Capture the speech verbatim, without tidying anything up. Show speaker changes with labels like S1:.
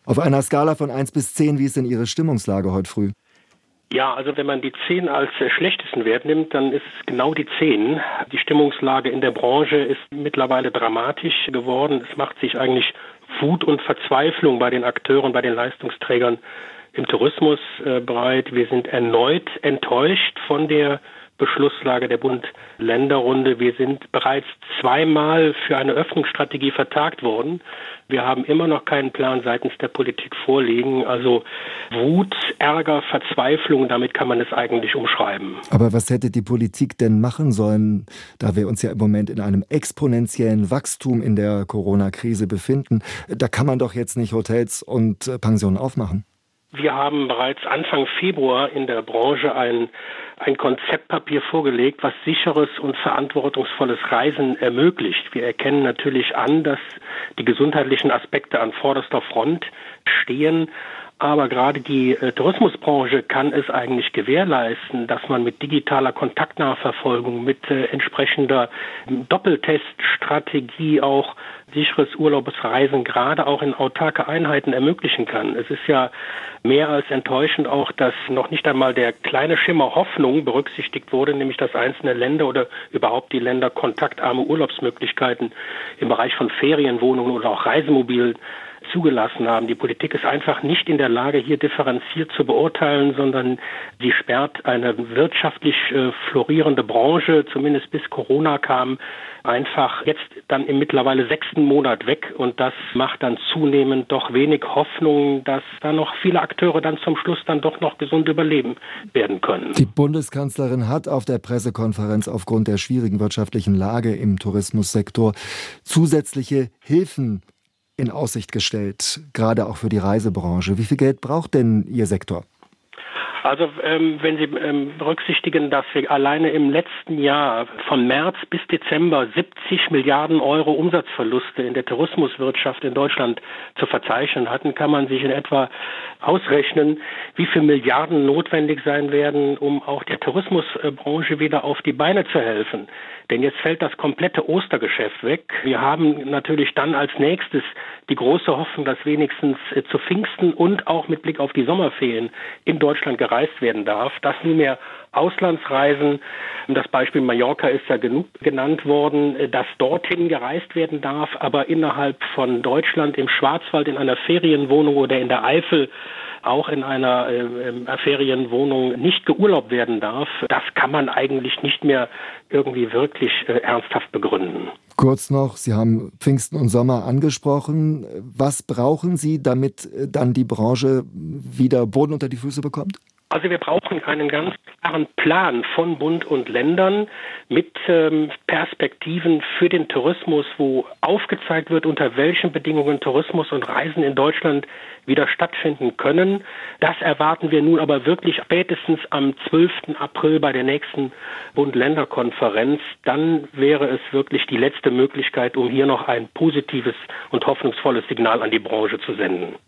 S1: Auf einer Skala von eins bis zehn, wie ist denn Ihre Stimmungslage heute früh?
S2: Ja, also wenn man die zehn als äh, schlechtesten Wert nimmt, dann ist es genau die zehn. Die Stimmungslage in der Branche ist mittlerweile dramatisch geworden. Es macht sich eigentlich Wut und Verzweiflung bei den Akteuren, bei den Leistungsträgern im Tourismus äh, breit. Wir sind erneut enttäuscht von der Beschlusslage der Bund-Länder-Runde. Wir sind bereits zweimal für eine Öffnungsstrategie vertagt worden. Wir haben immer noch keinen Plan seitens der Politik vorliegen. Also Wut, Ärger, Verzweiflung, damit kann man es eigentlich umschreiben.
S1: Aber was hätte die Politik denn machen sollen, da wir uns ja im Moment in einem exponentiellen Wachstum in der Corona-Krise befinden? Da kann man doch jetzt nicht Hotels und Pensionen aufmachen.
S2: Wir haben bereits Anfang Februar in der Branche ein, ein Konzeptpapier vorgelegt, was sicheres und verantwortungsvolles Reisen ermöglicht. Wir erkennen natürlich an, dass die gesundheitlichen Aspekte an vorderster Front stehen. Aber gerade die äh, Tourismusbranche kann es eigentlich gewährleisten, dass man mit digitaler Kontaktnachverfolgung, mit äh, entsprechender Doppelteststrategie auch sicheres Urlaubsreisen gerade auch in autarke Einheiten ermöglichen kann. Es ist ja mehr als enttäuschend auch, dass noch nicht einmal der kleine Schimmer Hoffnung berücksichtigt wurde, nämlich dass einzelne Länder oder überhaupt die Länder kontaktarme Urlaubsmöglichkeiten im Bereich von Ferienwohnungen oder auch Reisemobilen zugelassen haben. Die Politik ist einfach nicht in der Lage, hier differenziert zu beurteilen, sondern sie sperrt eine wirtschaftlich äh, florierende Branche, zumindest bis Corona kam, einfach jetzt dann im mittlerweile sechsten Monat weg. Und das macht dann zunehmend doch wenig Hoffnung, dass da noch viele Akteure dann zum Schluss dann doch noch gesund überleben werden können.
S1: Die Bundeskanzlerin hat auf der Pressekonferenz aufgrund der schwierigen wirtschaftlichen Lage im Tourismussektor zusätzliche Hilfen in Aussicht gestellt, gerade auch für die Reisebranche. Wie viel Geld braucht denn Ihr Sektor?
S2: Also ähm, wenn Sie ähm, berücksichtigen, dass wir alleine im letzten Jahr von März bis Dezember siebzig Milliarden Euro Umsatzverluste in der Tourismuswirtschaft in Deutschland zu verzeichnen hatten, kann man sich in etwa ausrechnen, wie viele Milliarden notwendig sein werden, um auch der Tourismusbranche wieder auf die Beine zu helfen. Denn jetzt fällt das komplette Ostergeschäft weg. Wir haben natürlich dann als nächstes die große Hoffnung, dass wenigstens äh, zu Pfingsten und auch mit Blick auf die Sommerferien in Deutschland gereist werden darf. Dass nunmehr Auslandsreisen, das Beispiel Mallorca ist ja genug genannt worden, dass dorthin gereist werden darf, aber innerhalb von Deutschland im Schwarzwald in einer Ferienwohnung oder in der Eifel auch in einer äh, Ferienwohnung nicht geurlaubt werden darf, das kann man eigentlich nicht mehr irgendwie wirklich äh, ernsthaft begründen.
S1: Kurz noch, Sie haben Pfingsten und Sommer angesprochen. Was brauchen Sie, damit dann die Branche wieder Boden unter die Füße bekommt?
S2: Also wir brauchen einen ganz klaren Plan von Bund und Ländern mit ähm, Perspektiven für den Tourismus, wo aufgezeigt wird, unter welchen Bedingungen Tourismus und Reisen in Deutschland wieder stattfinden können. Das erwarten wir nun aber wirklich spätestens am zwölften April bei der nächsten Bund-Länder-Konferenz. Dann wäre es wirklich die letzte Möglichkeit, um hier noch ein positives und hoffnungsvolles Signal an die Branche zu senden.